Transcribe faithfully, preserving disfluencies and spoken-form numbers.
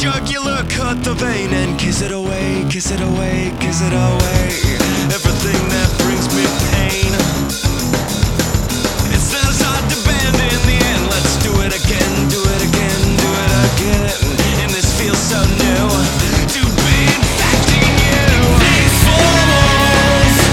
jugular, cut the vein and kiss it away, kiss it away, kiss it away. Everything